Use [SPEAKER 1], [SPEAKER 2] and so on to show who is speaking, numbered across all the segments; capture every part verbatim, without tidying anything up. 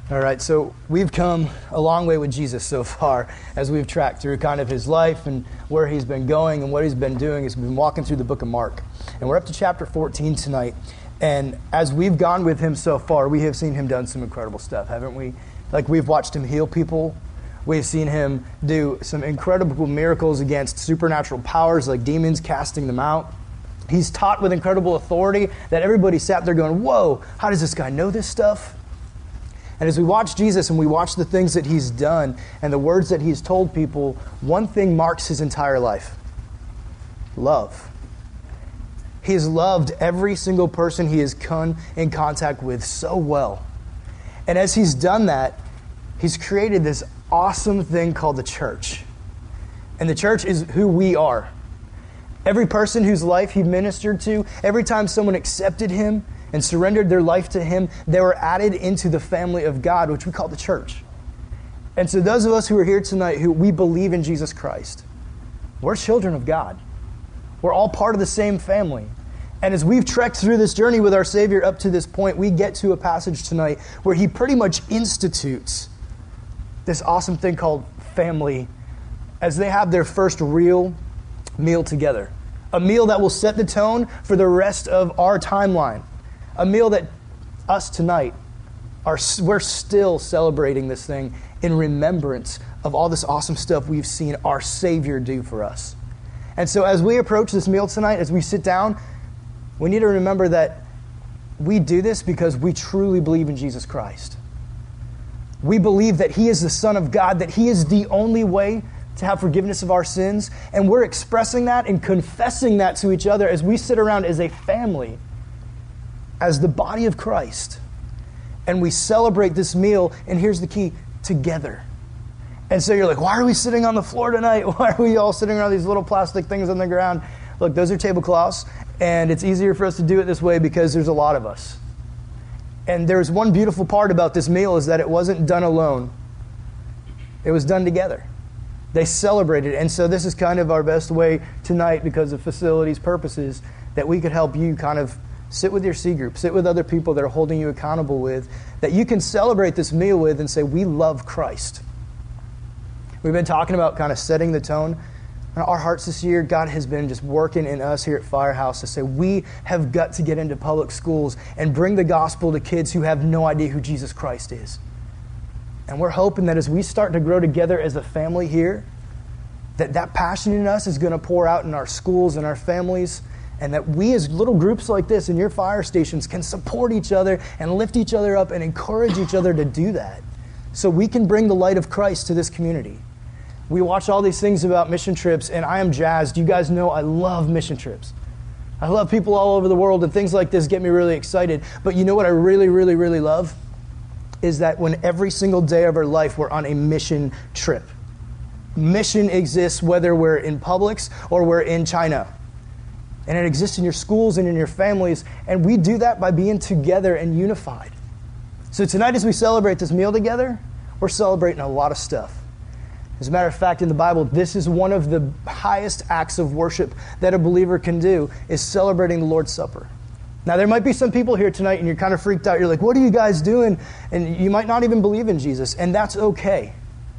[SPEAKER 1] All right, so we've come a long way with Jesus so far as we've tracked through kind of his life and where he's been going and what he's been doing as we've been walking through the book of Mark. And we're up to chapter fourteen tonight. And as we've gone with him so far, we have seen him done some incredible stuff, haven't we? Like we've watched him heal people. We've seen him do some incredible miracles against supernatural powers like demons, casting them out. He's taught with incredible authority that everybody sat there going, whoa, how does this guy know this stuff? And as we watch Jesus and we watch the things that he's done and the words that he's told people, one thing marks his entire life. Love. He has loved every single person he has come in contact with so well. And as he's done that, he's created this awesome thing called the church. And the church is who we are. Every person whose life he ministered to, every time someone accepted him and surrendered their life to him, they were added into the family of God, which we call the church. And so those of us who are here tonight who we believe in Jesus Christ, we're children of God. We're all part of the same family. And as we've trekked through this journey with our Savior up to this point, we get to a passage tonight where he pretty much institutes this awesome thing called family as they have their first real meal together. A meal that will set the tone for the rest of our timeline. A meal that us tonight, are we're still celebrating this thing in remembrance of all this awesome stuff we've seen our Savior do for us. And so as we approach this meal tonight, as we sit down, we need to remember that we do this because we truly believe in Jesus Christ. We believe that he is the Son of God, that he is the only way to have forgiveness of our sins. And we're expressing that and confessing that to each other as we sit around as a family, as the body of Christ. And we celebrate this meal, and here's the key, together. And so you're like, why are we sitting on the floor tonight? Why are we all sitting around these little plastic things on the ground? Look, those are tablecloths, and it's easier for us to do it this way because there's a lot of us. And there's one beautiful part about this meal is that it wasn't done alone. It was done together. They celebrated. And so this is kind of our best way tonight, because of facilities purposes, that we could help you kind of sit with your C group, sit with other people that are holding you accountable with, that you can celebrate this meal with and say, we love Christ. We've been talking about kind of setting the tone. In our hearts this year, God has been just working in us here at Firehouse to say we have got to get into public schools and bring the gospel to kids who have no idea who Jesus Christ is. And we're hoping that as we start to grow together as a family here, that that passion in us is going to pour out in our schools and our families, and that we as little groups like this in your fire stations can support each other and lift each other up and encourage each other to do that so we can bring the light of Christ to this community. We watch all these things about mission trips, and I am jazzed. You guys know I love mission trips. I love people all over the world, and things like this get me really excited. But you know what I really, really, really love? Is that when every single day of our life we're on a mission trip. Mission exists whether we're in Publix or we're in China. And it exists in your schools and in your families, and we do that by being together and unified. So tonight as we celebrate this meal together, we're celebrating a lot of stuff. As a matter of fact, in the Bible, this is one of the highest acts of worship that a believer can do, is celebrating the Lord's Supper. Now, there might be some people here tonight and you're kind of freaked out. You're like, what are you guys doing? And you might not even believe in Jesus, and that's okay.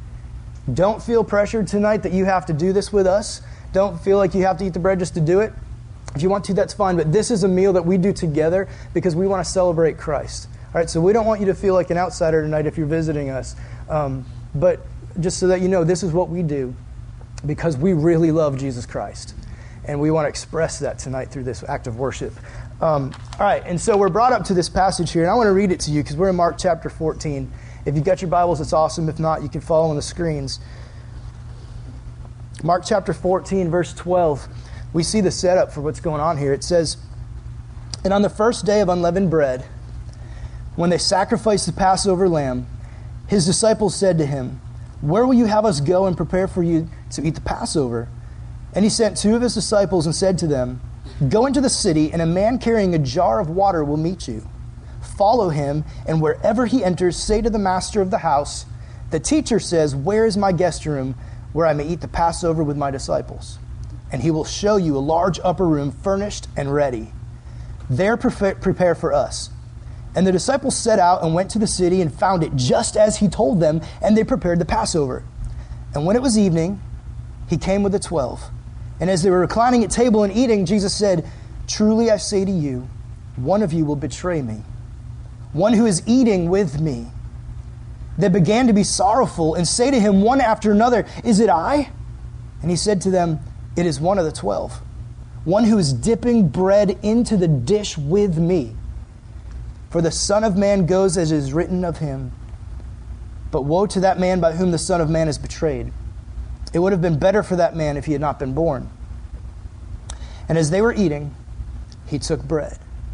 [SPEAKER 1] Don't feel pressured tonight that you have to do this with us. Don't feel like you have to eat the bread just to do it. If you want to, that's fine, but this is a meal that we do together because we want to celebrate Christ. All right, so we don't want you to feel like an outsider tonight if you're visiting us. Um, but just so that you know, this is what we do because we really love Jesus Christ. And we want to express that tonight through this act of worship. Um, all right, and so we're brought up to this passage here, and I want to read it to you because we're in Mark chapter fourteen. If you've got your Bibles, it's awesome. If not, you can follow on the screens. Mark chapter fourteen, verse twelve. We see the setup for what's going on here. It says, "And on the first day of unleavened bread, when they sacrificed the Passover lamb, his disciples said to him, 'Where will you have us go and prepare for you to eat the Passover?' And he sent two of his disciples and said to them, 'Go into the city, and a man carrying a jar of water will meet you. Follow him, and wherever he enters, say to the master of the house, the teacher says, where is my guest room where I may eat the Passover with my disciples? And he will show you a large upper room furnished and ready. There prepare for us. And the disciples set out and went to the city and found it just as he told them, and they prepared the Passover. And when it was evening, he came with the twelve. And as they were reclining at table and eating, Jesus said, "Truly I say to you, one of you will betray me, one who is eating with me." They began to be sorrowful and say to him one after another, "Is it I?" And he said to them, "It is one of the twelve, one who is dipping bread into the dish with me. For the Son of Man goes as is written of him. But woe to that man by whom the Son of Man is betrayed. It would have been better for that man if he had not been born." And as they were eating, he took bread.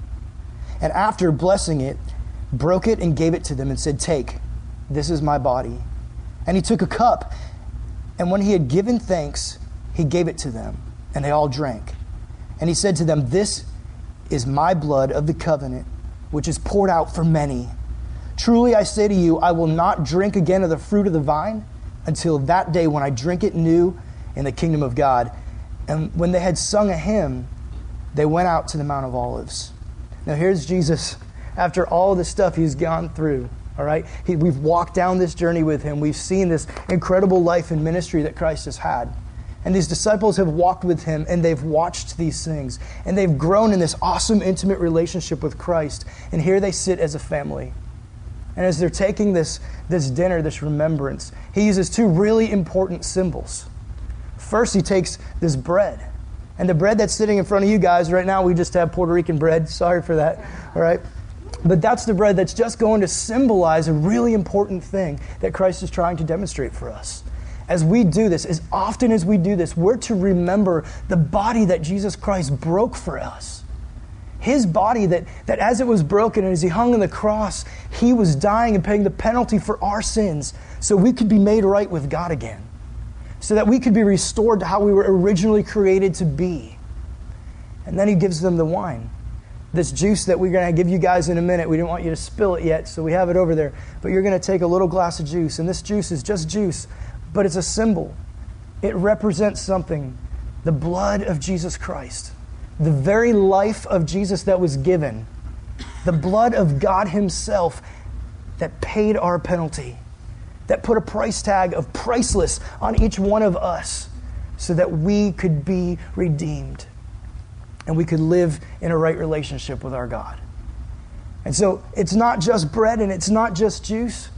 [SPEAKER 1] And after blessing it, broke it and gave it to them and said, "Take, this is my body." And he took a cup, and when he had given thanks, he gave it to them, and they all drank. And he said to them, "This is my blood of the covenant, which is poured out for many. Truly I say to you, I will not drink again of the fruit of the vine until that day when I drink it new in the kingdom of God." And when they had sung a hymn, they went out to the Mount of Olives. Now here's Jesus after all the stuff he's gone through. All right, he, we've walked down this journey with him. We've seen this incredible life and ministry that Christ has had. And these disciples have walked with him, and they've watched these things. And they've grown in this awesome, intimate relationship with Christ. And here they sit as a family. And as they're taking this, this dinner, this remembrance, he uses two really important symbols. First, he takes this bread. And the bread that's sitting in front of you guys right now, we just have Puerto Rican bread. Sorry for that. All right. But that's the bread that's just going to symbolize a really important thing that Christ is trying to demonstrate for us. As we do this, as often as we do this, we're to remember the body that Jesus Christ broke for us. His body that, that as it was broken and as he hung on the cross, he was dying and paying the penalty for our sins so we could be made right with God again. So that we could be restored to how we were originally created to be. And then he gives them the wine. This juice that we're going to give you guys in a minute. We didn't want you to spill it yet, so we have it over there. But you're going to take a little glass of juice. And this juice is just juice, but it's a symbol. It represents something. The blood of Jesus Christ. The very life of Jesus that was given. The blood of God himself that paid our penalty. That put a price tag of priceless on each one of us so that we could be redeemed. And we could live in a right relationship with our God. And so it's not just bread and it's not just juice.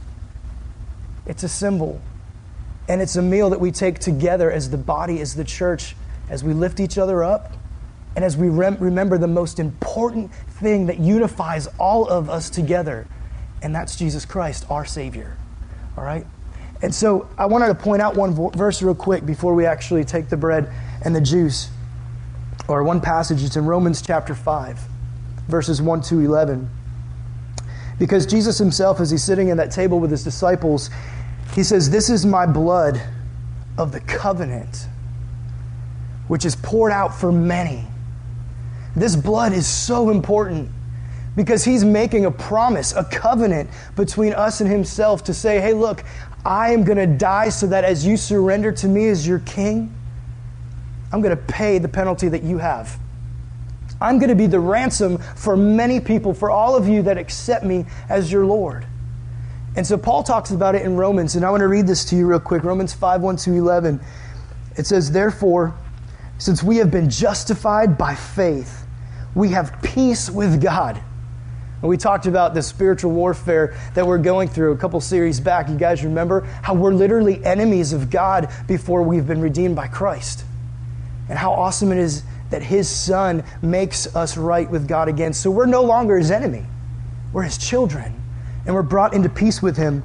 [SPEAKER 1] It's a symbol. And it's a meal that we take together as the body, as the church, as we lift each other up, and as we rem- remember the most important thing that unifies all of us together, and that's Jesus Christ, our Savior. All right? And so I wanted to point out one vo- verse real quick before we actually take the bread and the juice. Or one passage, it's in Romans chapter five, verses one to eleven. Because Jesus himself, as he's sitting at that table with his disciples, he says, "This is my blood of the covenant, which is poured out for many." This blood is so important because he's making a promise, a covenant between us and himself to say, hey, look, I am going to die so that as you surrender to me as your king, I'm going to pay the penalty that you have. I'm going to be the ransom for many people, for all of you that accept me as your Lord. And so Paul talks about it in Romans, and I want to read this to you real quick. Romans five, one to eleven. It says, "Therefore, since we have been justified by faith, we have peace with God." And we talked about the spiritual warfare that we're going through a couple series back. You guys remember how we're literally enemies of God before we've been redeemed by Christ. And how awesome it is that his Son makes us right with God again. So we're no longer his enemy. We're his children. And we're brought into peace with him.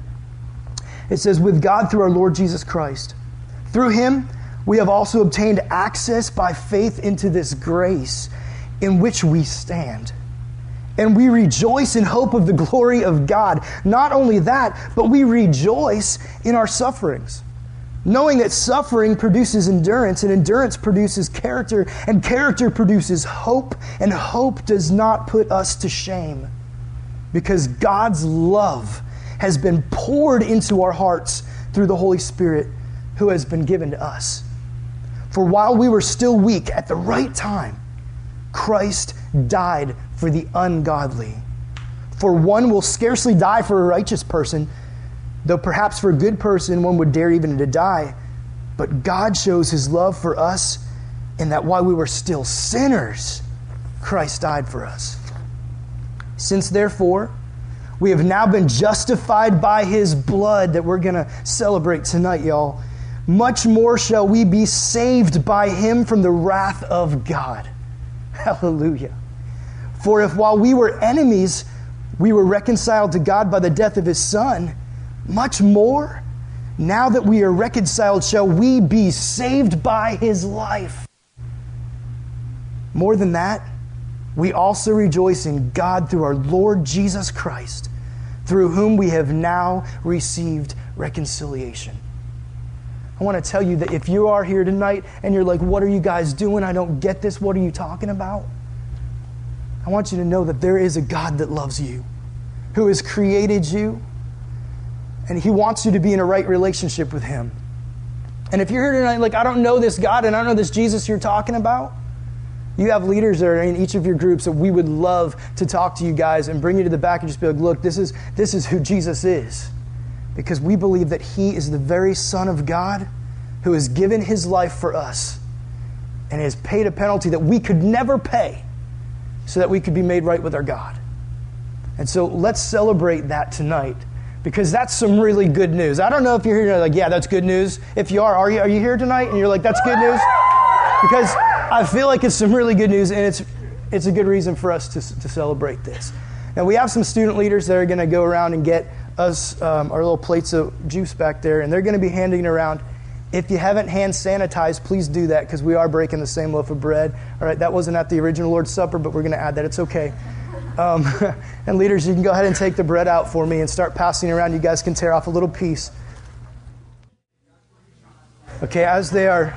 [SPEAKER 1] It says, "with God through our Lord Jesus Christ. Through him, we have also obtained access by faith into this grace in which we stand. And we rejoice in hope of the glory of God. Not only that, but we rejoice in our sufferings, knowing that suffering produces endurance, and endurance produces character, and character produces hope, and hope does not put us to shame, because God's love has been poured into our hearts through the Holy Spirit who has been given to us. For while we were still weak, at the right time, Christ died for the ungodly. For one will scarcely die for a righteous person, though perhaps for a good person one would dare even to die. But God shows his love for us in that while we were still sinners, Christ died for us. Since therefore we have now been justified by his blood that we're going to celebrate tonight, y'all, much more shall we be saved by him from the wrath of God. Hallelujah. For if while we were enemies, we were reconciled to God by the death of his Son, much more, now that we are reconciled, shall we be saved by his life. More than that, we also rejoice in God through our Lord Jesus Christ, through whom we have now received reconciliation. I want to tell you that if you are here tonight and you're like, what are you guys doing? I don't get this. What are you talking about? I want you to know that there is a God that loves you, who has created you, and he wants you to be in a right relationship with him. And if you're here tonight like, I don't know this God and I don't know this Jesus you're talking about, you have leaders that are in each of your groups that we would love to talk to you guys and bring you to the back and just be like, look, this is this is who Jesus is. Because we believe that he is the very Son of God who has given his life for us and has paid a penalty that we could never pay so that we could be made right with our God. And so let's celebrate that tonight, because that's some really good news. I don't know if you're here and you're like, yeah, that's good news. If you are, are you, are you here tonight and you're like, that's good news? Because I feel like it's some really good news, and it's it's a good reason for us to, to celebrate this. Now, we have some student leaders that are going to go around and get us um, our little plates of juice back there, and they're going to be handing it around. If you haven't hand sanitized, please do that, because we are breaking the same loaf of bread. All right, that wasn't at the original Lord's Supper, but we're going to add that. It's okay. Um, and leaders, you can go ahead and take the bread out for me and start passing it around. You guys can tear off a little piece. Okay, as they are...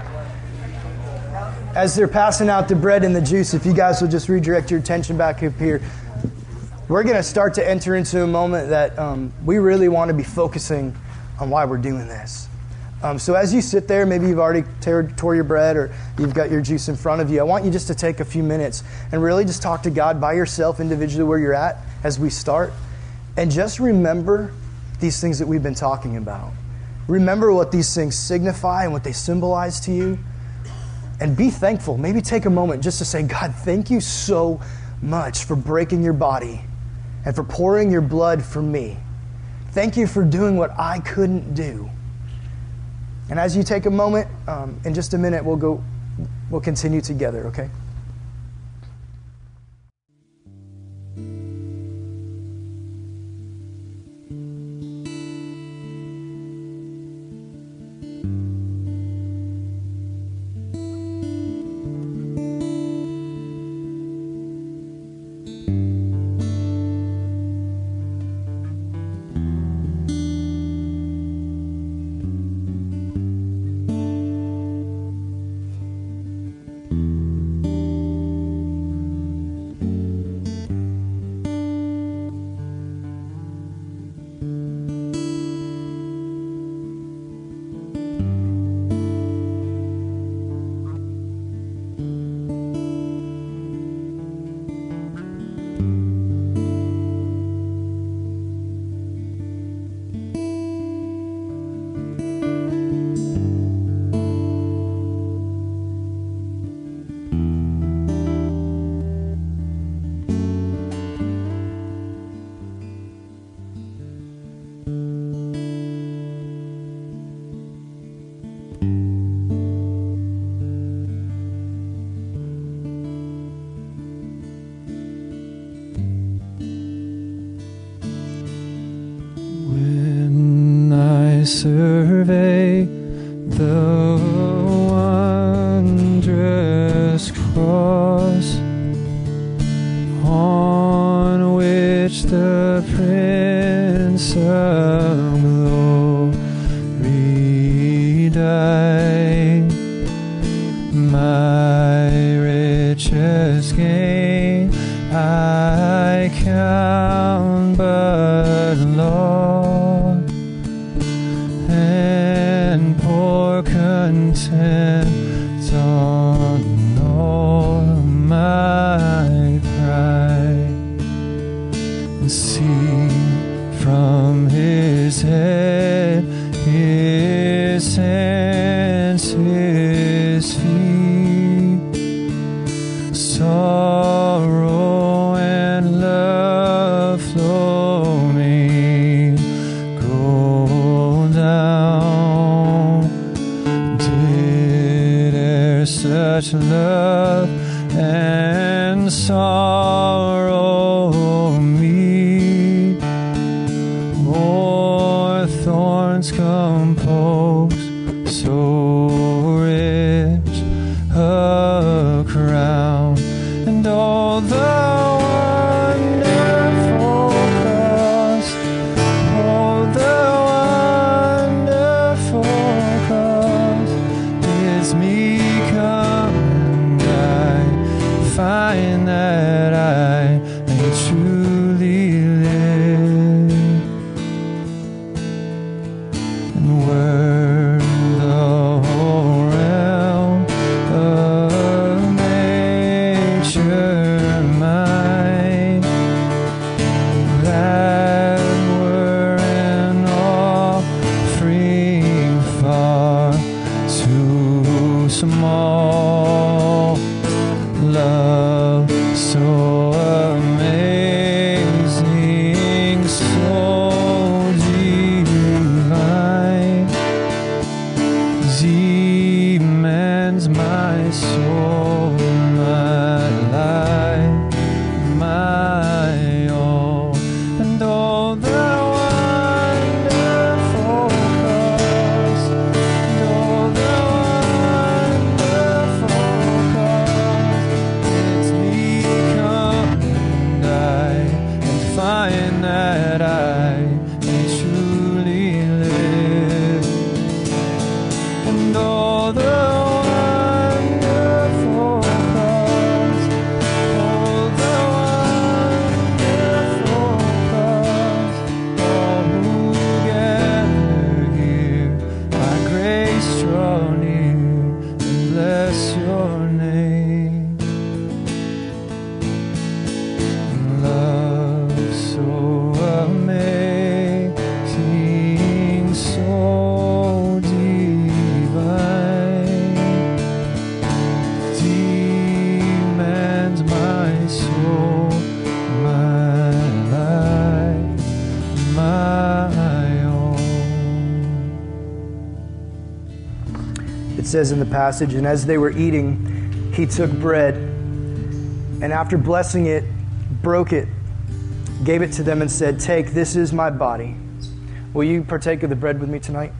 [SPEAKER 1] As they're passing out the bread and the juice, if you guys will just redirect your attention back up here, we're going to start to enter into a moment that um, we really want to be focusing on why we're doing this. Um, so as you sit there, maybe you've already tear, tore your bread or you've got your juice in front of you, I want you just to take a few minutes and really just talk to God by yourself individually where you're at as we start. And just remember these things that we've been talking about. Remember what these things signify and what they symbolize to you. And be thankful. Maybe take a moment just to say, God, thank you so much for breaking your body and for pouring your blood for me. Thank you for doing what I couldn't do. And as you take a moment, um, in just a minute, we'll go, we'll continue together, okay?
[SPEAKER 2] Survey the wondrous cross on which the Prince of Glory died. My richest gain I count but loss, and pour content on all my pride, and His hands, His feet, sorrow and love flow me, go down. Did e'er such love and sorrow meet, o'er thorns compose so rich a crown, and all the wonderful cost, all the wonderful cost is me come, and I find that I may truly live. And were the whole realm of nature mine, that were an offering far too small. Love so amazing, so divine, demands my soul, my life, my all, and all the wonderful cost, and all the wonderful cost. It's me come, and I and find that I may truly live. And all the wonderful cost, all the wonderful cost, all who gather here by grace draw near and bless your name. Love so amazing, so divine, demands my soul, my life, my own.
[SPEAKER 1] It says in the passage, and as they were eating, he took bread, and after blessing it, broke it, gave it to them, and said, "Take, this is my body." Will you partake of the bread with me tonight?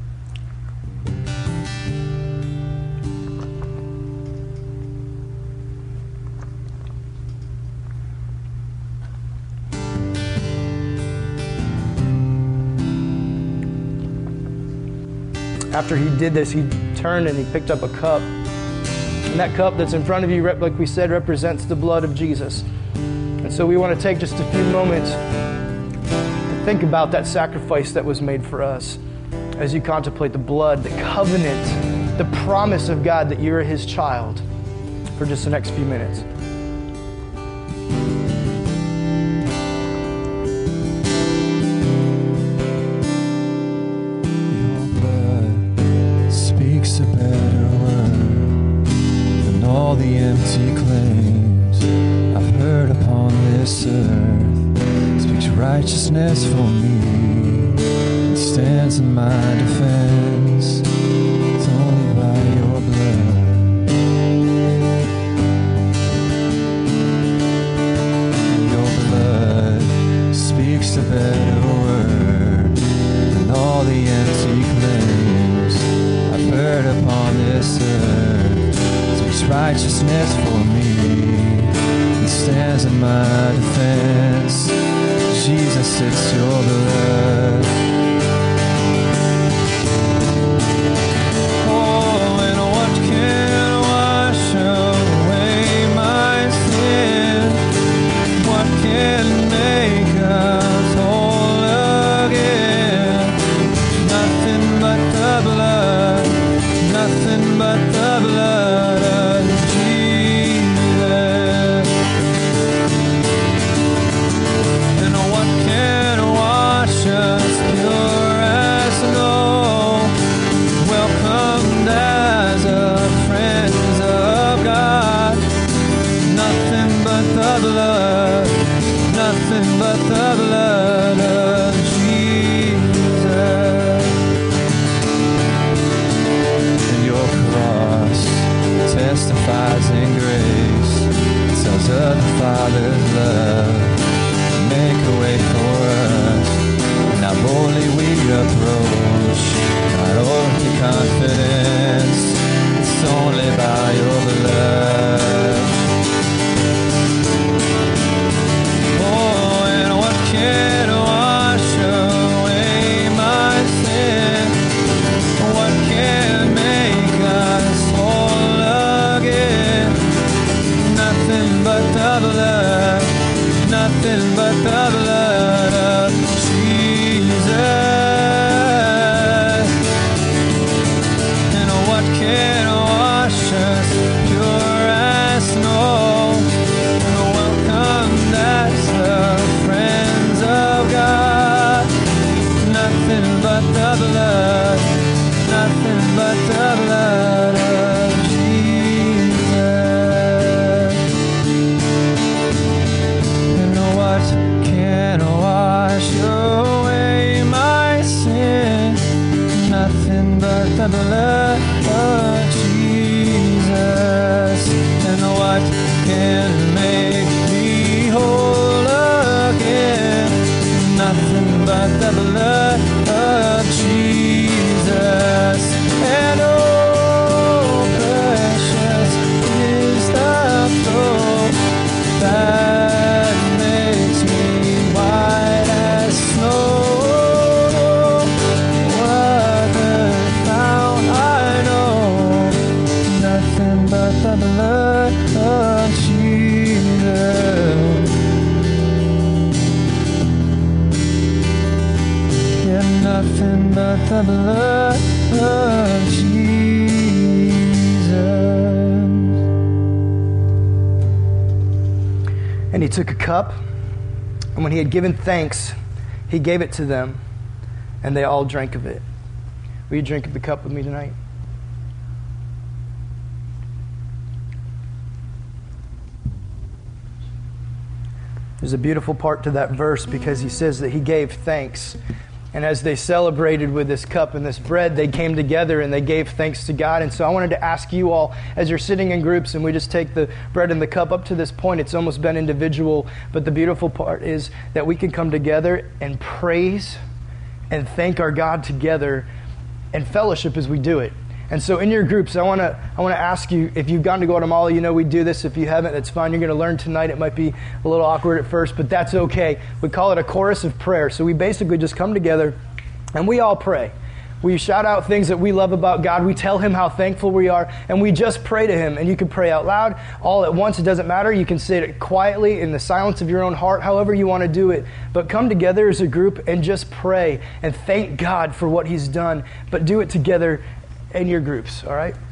[SPEAKER 1] After he did this, he turned and he picked up a cup. And that cup that's in front of you, rep- like we said, represents the blood of Jesus. And so we want to take just a few moments to think about that sacrifice that was made for us as you contemplate the blood, the covenant, the promise of God that you're his child for just the next few minutes.
[SPEAKER 2] Your blood speaks a better word than all the empty claims I've heard upon this earth. Speaks righteousness for me and stands in my defense. It's only by your blood. Your blood speaks a better word than all the empty claims I've heard upon this earth. Speaks righteousness for me and stands in my defense. Jesus, it's your blood. Oh, and what can wash away my sin? What can make us whole again? Nothing but the blood, nothing but the blood of Jesus. And what can wash us approach, not only confidence, it's only by your blood. Oh, and what can wash away my sin? What can make us whole again? Nothing but the blood, nothing but the blood of Jesus. And what can wash us pure as snow? And welcomed as the friends of God. Nothing but the blood, nothing but the blood of Jesus. And what can wash away my sin? Nothing but the blood of Jesus. And what can make me whole again? Nothing but the blood of Jesus. And oh, precious is the flow that makes me white as snow. What the found I know, nothing but the blood of Jesus. Yeah, nothing but the blood of Jesus.
[SPEAKER 1] And he took a cup, and when he had given thanks, he gave it to them, and they all drank of it. Will you drink of the cup with me tonight? There's a beautiful part to that verse because he says that he gave thanks. And as they celebrated with this cup and this bread, they came together and they gave thanks to God. And so I wanted to ask you all, as you're sitting in groups and we just take the bread and the cup, up to this point, it's almost been individual. But the beautiful part is that we can come together and praise and thank our God together and fellowship as we do it. And so in your groups, I want to I want to ask you, if you've gone to Guatemala, you know we do this. If you haven't, that's fine. You're going to learn tonight. It might be a little awkward at first, but that's okay. We call it a chorus of prayer. So we basically just come together and we all pray. We shout out things that we love about God. We tell him how thankful we are, and we just pray to him. And you can pray out loud, all at once. It doesn't matter. You can say it quietly in the silence of your own heart, however you want to do it. But come together as a group and just pray and thank God for what he's done. But do it together in your groups, all right?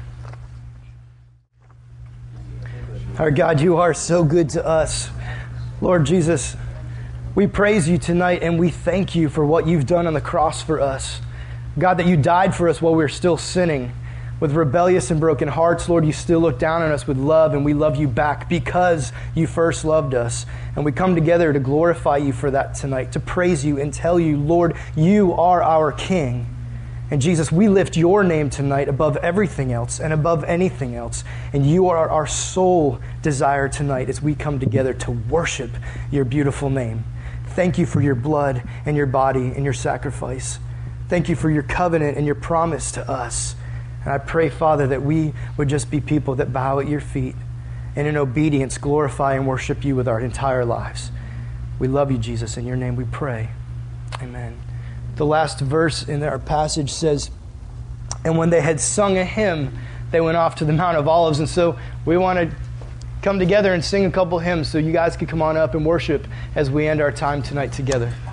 [SPEAKER 1] Our God, you are so good to us. Lord Jesus, we praise you tonight and we thank you for what you've done on the cross for us. God, that you died for us while we were still sinning. With rebellious and broken hearts, Lord, you still look down on us with love, and we love you back because you first loved us. And we come together to glorify you for that tonight, to praise you and tell you, Lord, you are our King. And Jesus, we lift your name tonight above everything else and above anything else. And you are our sole desire tonight as we come together to worship your beautiful name. Thank you for your blood and your body and your sacrifice. Thank you for your covenant and your promise to us. And I pray, Father, that we would just be people that bow at your feet and in obedience glorify and worship you with our entire lives. We love you, Jesus. In your name we pray. Amen. The last verse in our passage says, and when they had sung a hymn, they went off to the Mount of Olives. And so we want to come together and sing a couple hymns so you guys can come on up and worship as we end our time tonight together.